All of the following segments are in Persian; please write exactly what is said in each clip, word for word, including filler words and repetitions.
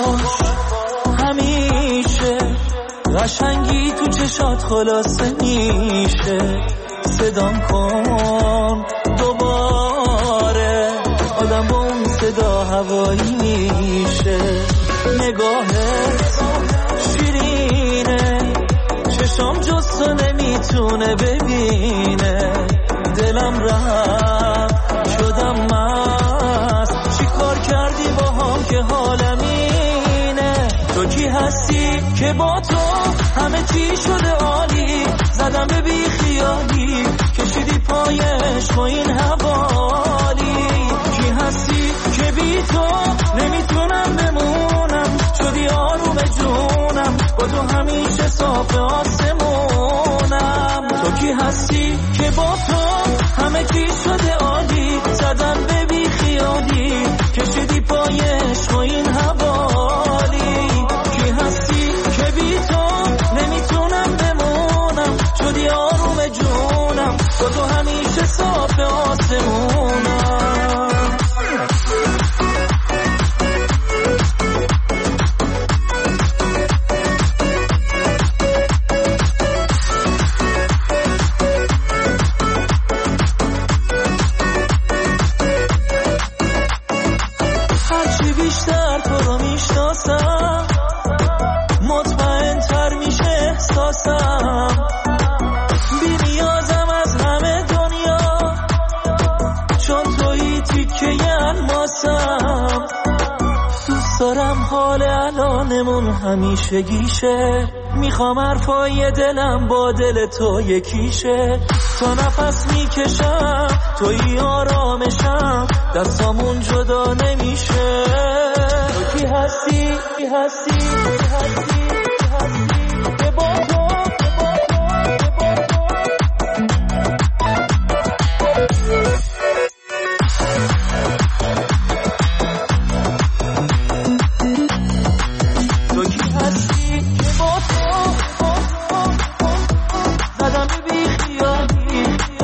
باش همیشه، قشنگی تو چشات خلاصه میشه. صدام کن دوباره، آدم با اون صدا هوایی میشه. نگاهت شیرینه، چشام جز تو نمیتونه ببینه. دلم رفت شدم مست، چی کار کردی با هم که حالم اینه؟ تو کی هستی که با تو همه چی شده عالی؟ زدم به بی خیالی، کشیدی پایش با این حوالی. کی هستی که بی تو نمیتونم بمونم؟ شدی آروم جونم، با تو همیشه صاف آسمونم. تو کی هستی که با تو همه چی شده عالی؟ زدم به بی خیالی، کشیدی پایش با این حوالی. کی هستی که بی تو نمیتونم بمونم؟ شدی آروم جونم، با تو همیشه صاف آسمونم. هرچی بیشتر تو رو میشناسم، مطمئن تر میشه احساسم. بی نیازم از همه دنیا، چون تویی تیکه الماسم. دوست دارم حال الانمون همیشه گیشه، میخوام حرفای دلم با دل تو یکیشه. تا نفس میکشم تویی آرامشم، دستامون جدا نمیشه. تو کی هستی کی هستی کی هستی کی هستی که با تو تو کی هستی که با تو زدم بی خیالی.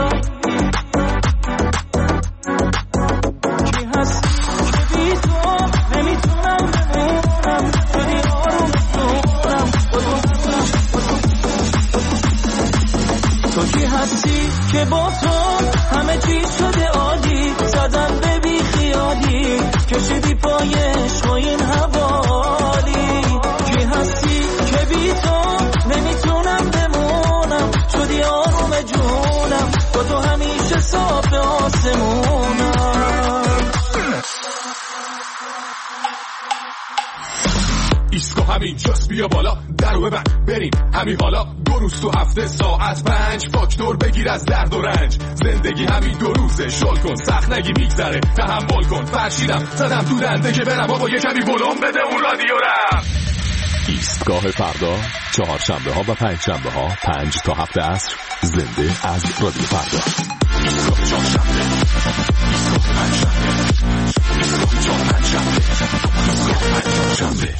کی هستی که بی تو نمیتونم بمونم؟ شدی آروم جونم، تو کی هستی که با تو همه چی شده عالی؟ زدم به بی خیالی، کشیدی پایش با این حوالی. کی هستی که بی تو نمیتونم بمونم؟ شدی آروم جونم، با تو همیشه صاف آسمونم. ایسکو همین جاست، بیا بالا درو ببن بریم همین حالا. دو روز تو هفته ساعت پنج، فاکتور بگیر از درد و رنج. زندگی همین دو روزه، شل کن سخت نگی میگذره، تحمل کن. فرشیدم زدم تو دنده که برم بابا یه کمی بلوم بده اون رادیو رم. ایستگاه فردا، چهارشنبه ها و پنج شنبه ها پنج تا هفت عصر، زنده از رادیو فردا. ایستگاه چهارشنبه، ایستگاه پنج شنبه، ایستگاه چهار پنج شنبه، ایستگاه پنج شنبه.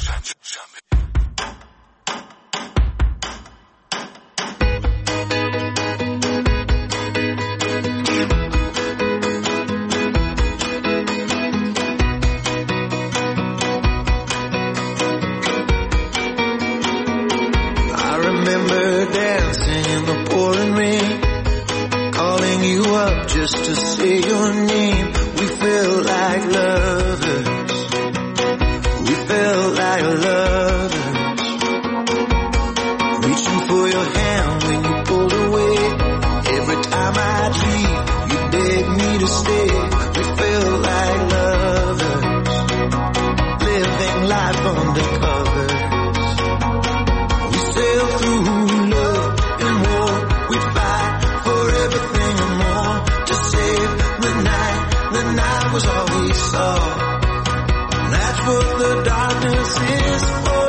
Just to say your name, we felt like lovers. We felt like lovers. Reaching for your hand when you pulled away. Every time I dream, you begged me to stay. We felt like lovers, living life undercover. We sailed through love and war. We fight for everything and more. The night, the night was all we saw. That's what the darkness is for.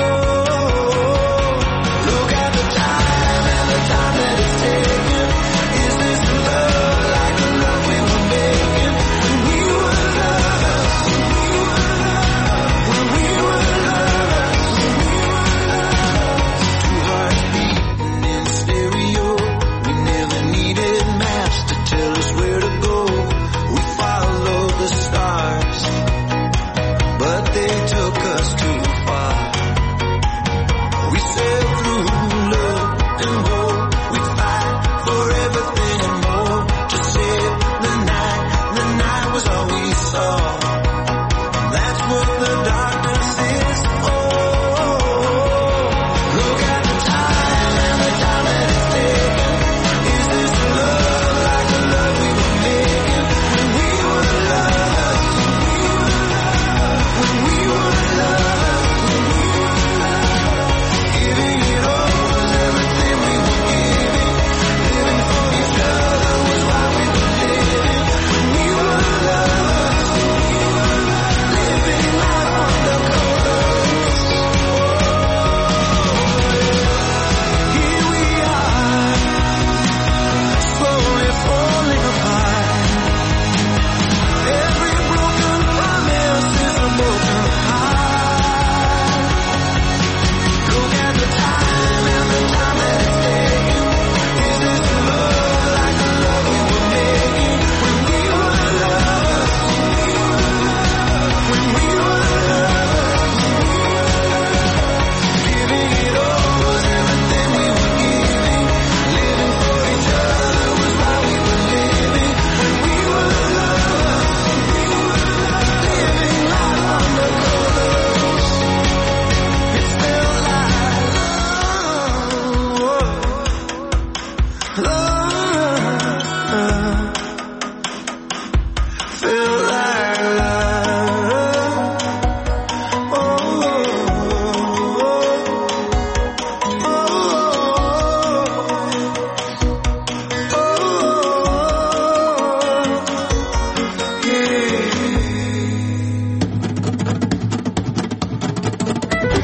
Look at the time and the time that it's taken. Is this love like the love we were making? When we were lovers, when we were lovers, when we were lovers, when we were lovers. Two hearts beating in stereo. We never needed maps to tell us where to go. The stars, but they took us too far.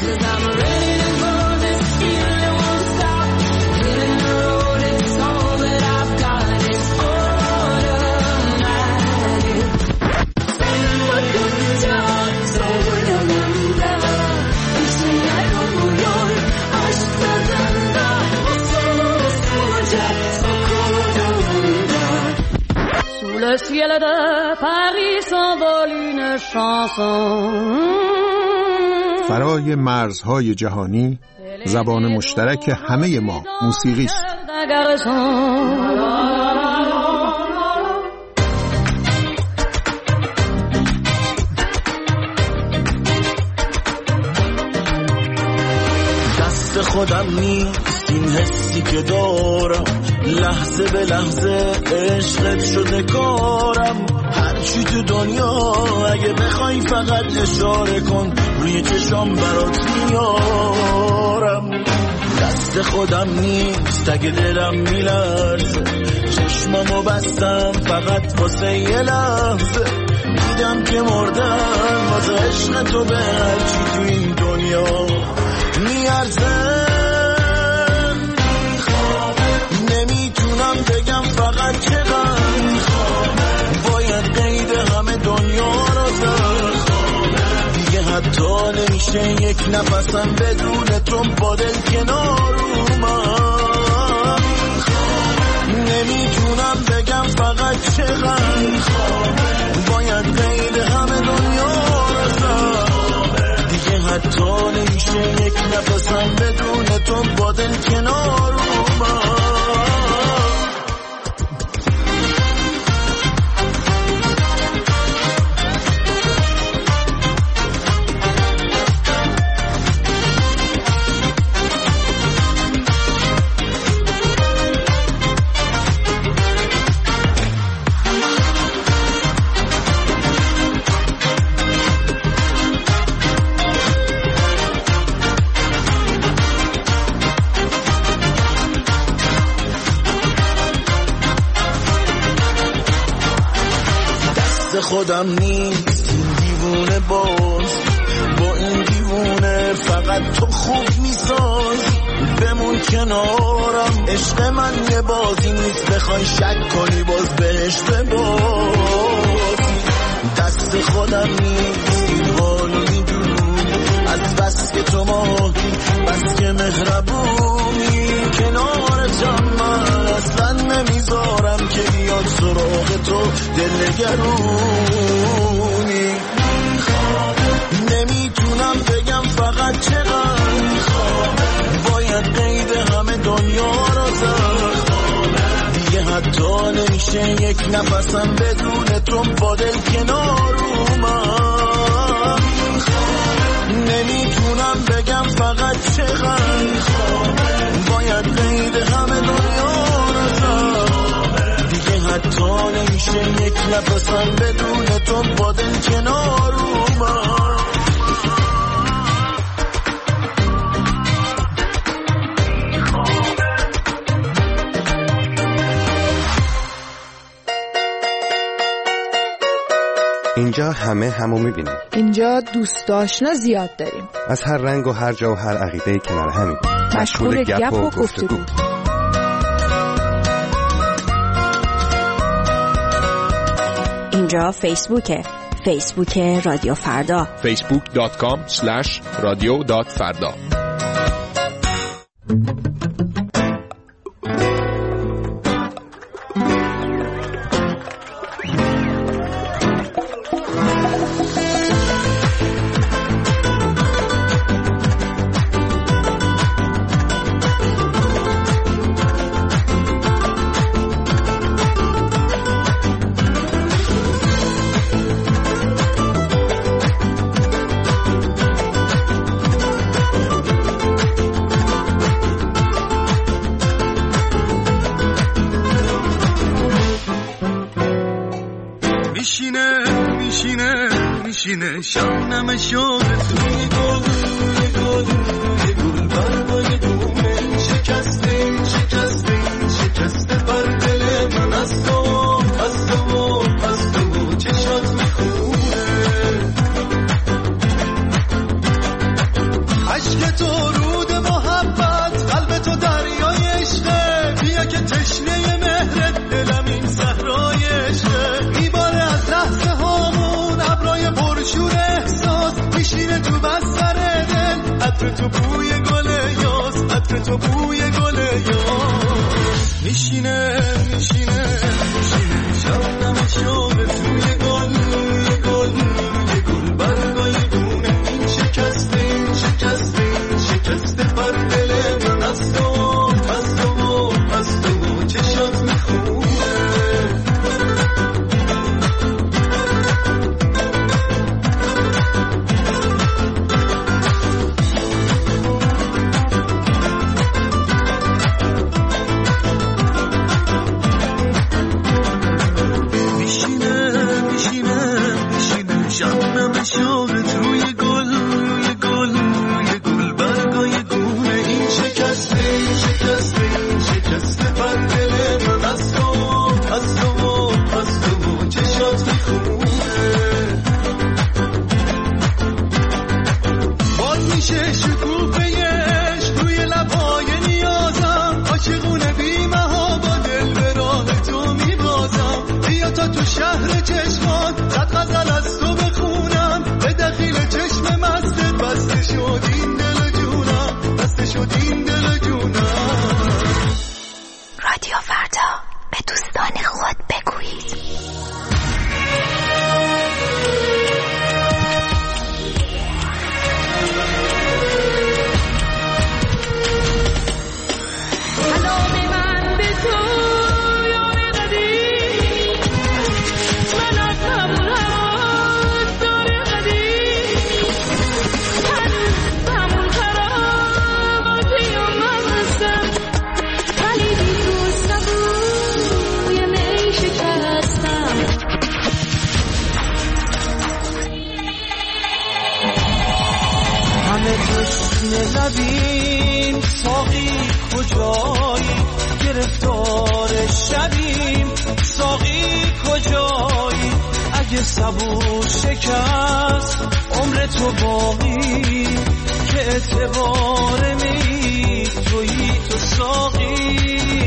Le ciel de Paris s'envole une chanson. فرای مرزهای جهانی زبان مشترک همه ما موسیقی است. دست خودم نیست این حسی که دارم، لحظه به لحظه عشقت شده کارم. هرچی تو دنیا اگه بخوای فقط اشاره کن، روی چشام برات میارم. دست خودم نیست اگه دلم میلرزه، چشمامو بستم فقط واسه یه لحظه. دیدم که مردم واسه عشق تو به هرچی تو این دنیا میارزه. نمیتونم بگم فقط چقدر باید قید همه دنیا رو زد. دیگه حتی نمیشه یک نفسم بدون تو با دل کنار اومد. نمیتونم بگم فقط چقدر باید قید همه دنیا رو زد. دیگه حتی نمیشه یک نفسم بدون تو با دل کنار اومد. خودم نیست این دیوونه باز، با این دیوونه فقط تو خوب میساز. بمون کنارم، عشق من یه بازی نیست بخوای شک کنی باز بهش ببازی. دست خودم نیست این حالو میدونی، از بس که تو ماهی بس که مهربونی. کنارتم من اصلا نمیذارم که بیاد سراغ تو دلنگرونی. نمیتونم بگم فقط چقدر باید قید همه دنیا رو زد. دیگه حتی نمیشه یک نفسم بدون تو با دل کنار اومد. نمیتونم بگم فقط چقدر باید قید همه دنیا رو زد. دیگه حتی نمیشه یک نفسم بدون تو با دل کنار اومد. اینجا همه همو میبینیم. اینجا دوست آشنا زیاد داریم، از هر رنگ و هر جا و هر عقیده کنار همیم. مشغول گپ و گفتگو. اینجا فیسبوکه، فیسبوک رادیو فردا، فیسبوک دات کام اسلش رادیو دات فردا. شبنم شد توی گل گل گل برای دومن شکسته شکسته شکسته بر دل من از تو از تو از تو چشات میخونه. عشق تو رود محبت، قلب تو دریای عشقه، بیا که تشنه مهرت دلم این صحرای عشقه. میباره از لحظه هامون ابرای پرشور احساس، میشینه تو بستر دل، عطر تو بوی گل یاس، عطر تو بوی گل یاس. میشینه میشینه میشینه شبنم شوق توی گل، روی گل روی گل برگای گونه، این شکسته این شکسته این شکسته بر دل من از تو از تو از تو چشات میخونه. شوقت روی گل روی گل روی گل برگای گونه، این شکسته این شکسته این شکسته بر دل من از تو از تو از تو چشات میخونه. باز میشه شکوفه‌اش روی لبهای نیازم، عاشقونه بی‌مها با دل به راه تو میبازم. بیا تا تو شهر چشمات صد غزل از تو بخونم، به دخیل چشم مستت بسته شد این دل جونم، بسته شد این دل جونم. رادیو فردا، به دوستان خود بگویید. لبیم ساقی کجایی، گرفتار شبیم ساقی کجایی. اگه صبور شکست عمر تو باقی، که اعتبار می تویی تو ساقی.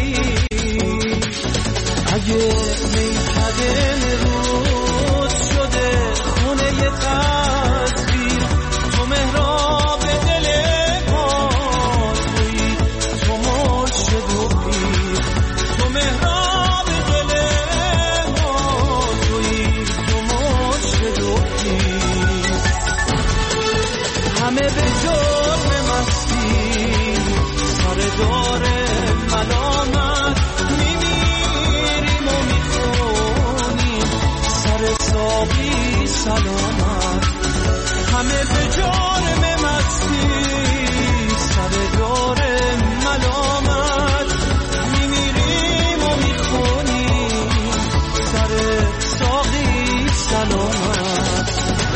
اگه میکده روز شده خونه تصویر، تو مهراب دل ما تویی، تو مرشد و پیر. تو مهراب دل ما تویی، تو مرشد و پیر. همه به جرم مستی سر دار ملامت میمیریم و میخونیم سر ساقی سلامت. همه به جرم مستی سر دار ملامت میمیریم و میخونیم سر ساقی سلامت.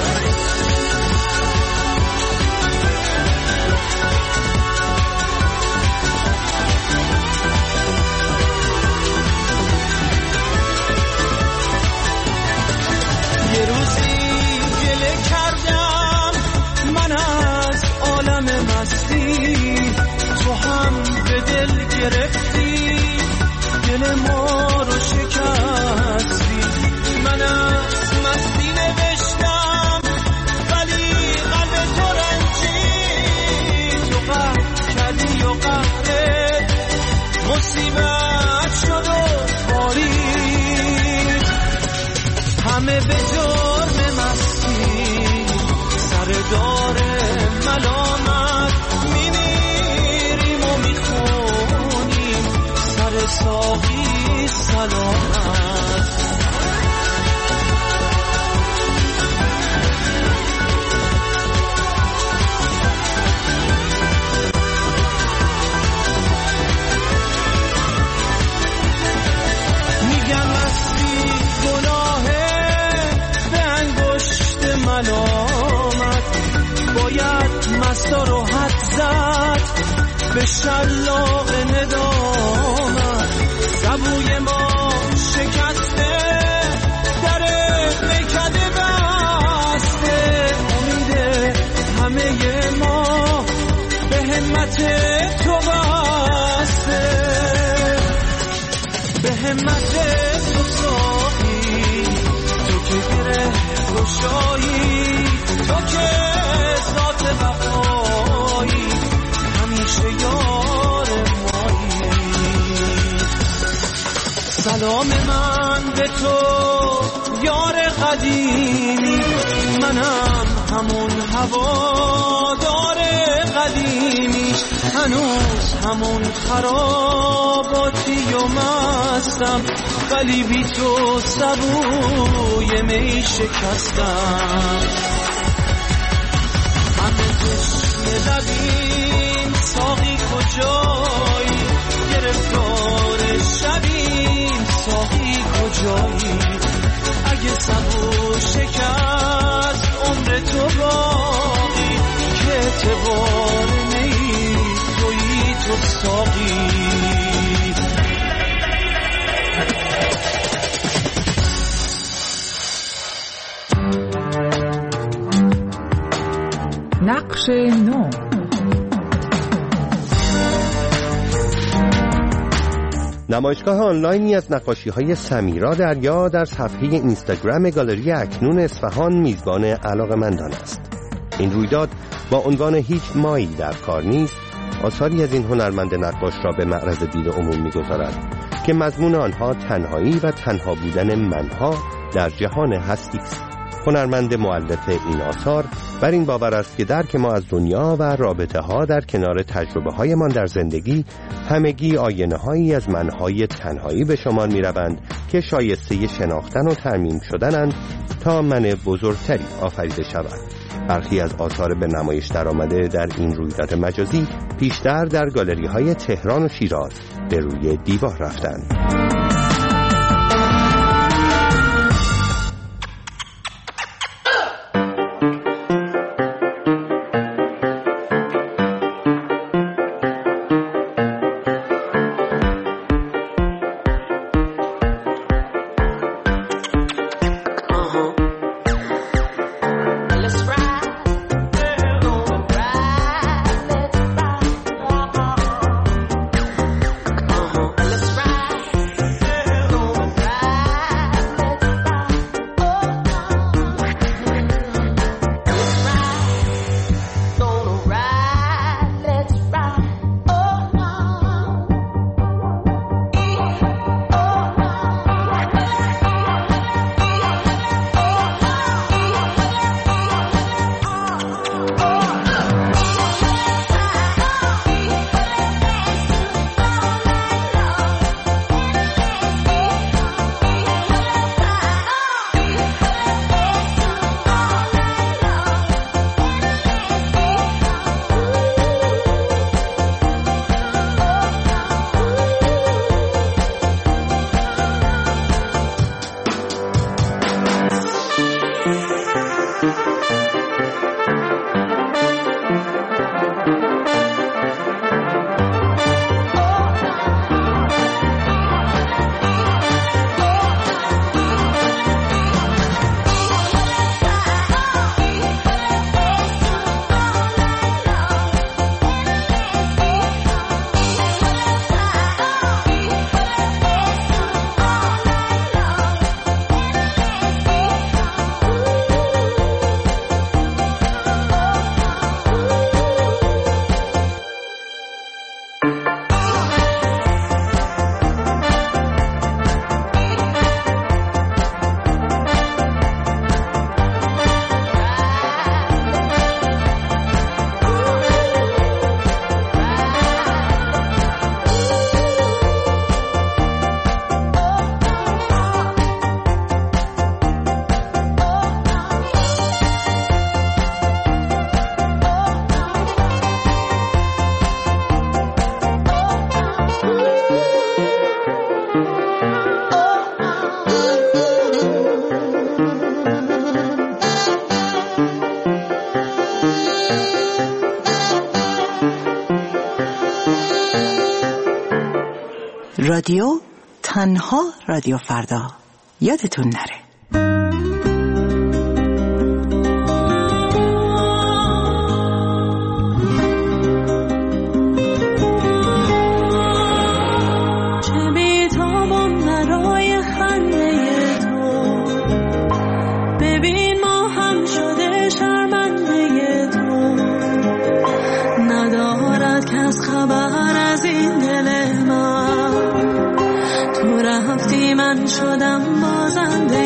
یه روزی گله کردم من از عالم مستی، تو هم به دل گرفتی دل ما رو شکستی. من از مستی نوشتم ولی قلب تو رنجید، تو قهر کردی و قهرت مصیبت شد و بارید. همه به جرم مستی سر دار ملامت میمیریم و میخونیم سر ساقی سلامت. میگن مستی گناهه به انگشت ملامت، باید مستا رو حد زد به شلاق ندامت. سبوی ما شکسته در میکده بسته، امید همه ما همت تو بسته، به همت تو ساقی، تو که گره گشایی، تو که ذات وفایی، همیشه یار مایی. سلام من به تو یار قدیمی، منم همون هوادار قدیمیش، هنوز همون خراباتی و مستم، ولی بی تو سبوی می شکستم. همه چشم لبیم ساقی کجایی، گرفتار شبیم ساقی کجایی، اگه سبو شکست عمر تو باقی، که اعتبار نی تویی تو ساقی. نقش نو. نمایشگاه آنلاینی از نقاشی‌های سمیرا دریا در صفحه اینستاگرام گالری اکنون اصفهان میزبان علاقه‌مندان است. این رویداد با عنوان هیچ مایی در کار نیست، آثاری از این هنرمند نقاش را به معرض دید عموم می‌گذارد که مضمون آنها تنهایی و تنها بودن منها در جهان هستی است. هنرمند مؤلف این آثار بر این باور است که درک ما از دنیا و رابطه ها در کنار تجربه های من در زندگی همگی آینه هایی از منهای تنهایی به شمار می روند که شایسته شناختن و ترمیم شدنند تا من بزرگتری آفریده شود. برخی از آثار به نمایش در آمده در این رویداد مجازی پیشتر در گالری های تهران و شیراز به روی دیوار رفتند. رادیو تنها رادیو فردا، یادتون نره. هنوز خبر از این دل من. تو رفتی من شدم بازنده